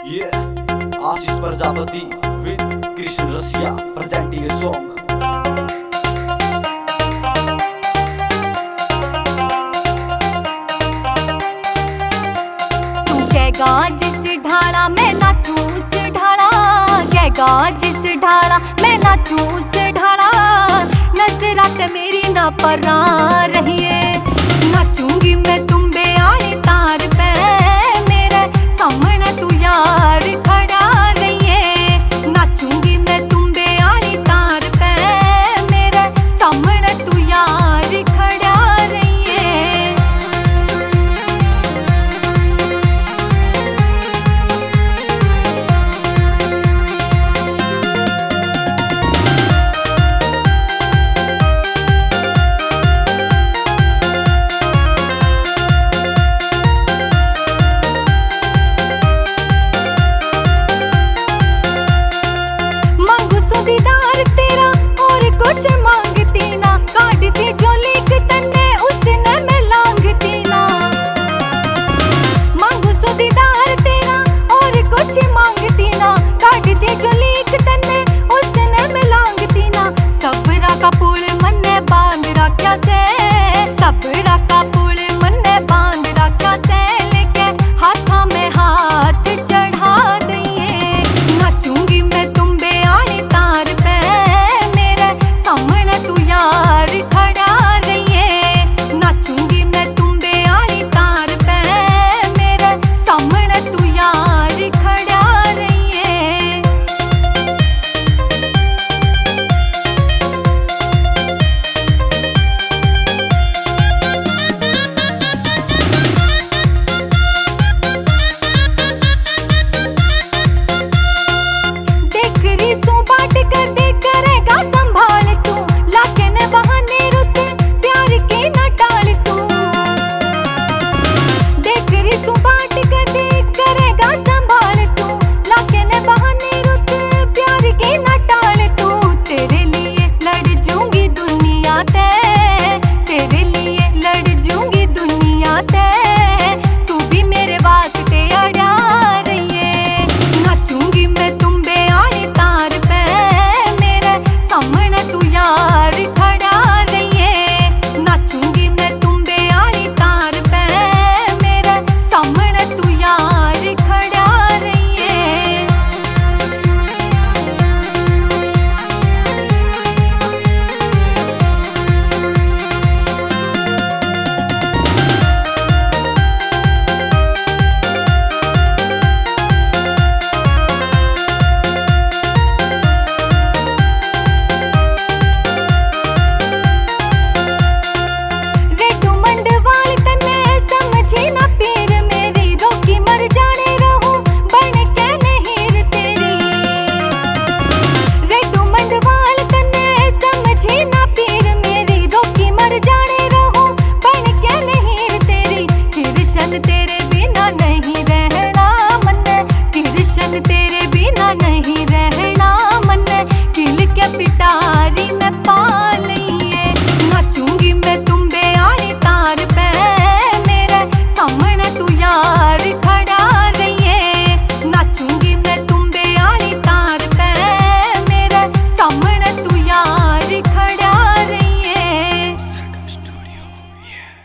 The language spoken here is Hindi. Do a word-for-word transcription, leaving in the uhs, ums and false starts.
Yeah, Ashish Prajapati with Krishna Russia presenting a song. तू कहेगा जिस ढाला मैं नाचूं उस ढाला, कहेगा जिस ढाला मैं नाचूं उस ढाला। नजरात मेरी ना परा रही है, नाचूंगी मैं तुम्बे आली तार पे, मेरे सामने तू यार खड़ा नहीं है। नाचूंगी मैं तुम्बे आली तार पे, मेरे सामने तू यार खड़ा नहीं है। दीदार तेरा और कुछ मांगती ना, काटती जो लीक तन्ने उसने मैं लांघती ना। मांगू सो दीदार तेरा और कुछ मांगती ना, काटती जो लीक तन्ने उसने मैं लांघती ना। सबरा का पुल मन्ने बांध रखा से, सबरा का पुल मन्ने बांध रखा से, लेके हाथा में हाथ चढ़ा दइए। नाचूंगी मैं तुम्बे आली तार पे, मेरे सामने तू यार खड़ा रहिए। नाचूंगी मैं तुम्बे आली तार पे, मेरे सामने तू यार खड़ा रहिए। देख रही सो बाट कर दे करेगा संभाल तू, लाके न बहाने रुत प्यार के न टाल तू। देख रही सो बाट कर दे करेगा संभाल तू, लाके न बहाने रुत प्यार के न टाल तू। तेरे लिए लड़ जूंगी दुनिया ते, तेरे लिए लड़ जूंगी दुनिया ते, तू भी मेरे वास्ते अड़ा रही है। नाचूंगी मैं तुम्बे आली तार पे, मेरे सामने तू यार खड़ा रहिए। नाचूंगी मैं तुम्बे आली तार पे, मेरे सामने तू यार खड़ा रहिए। रेटू मंडवाल तन्ने समझी ना पीर मेरी, रोकी मर जाने रहूं बन के नहीर तेरी। रेटू मंडवाल तन्ने समझी ना पीर मेरी, रोकी मर जाने रहूं बन के नहीर तेरी। कृष्ण तेरे बिना नहीं रहना मन, कृष्ण तेरे बिना नहीं रहना मन, किल के पिटारी में पार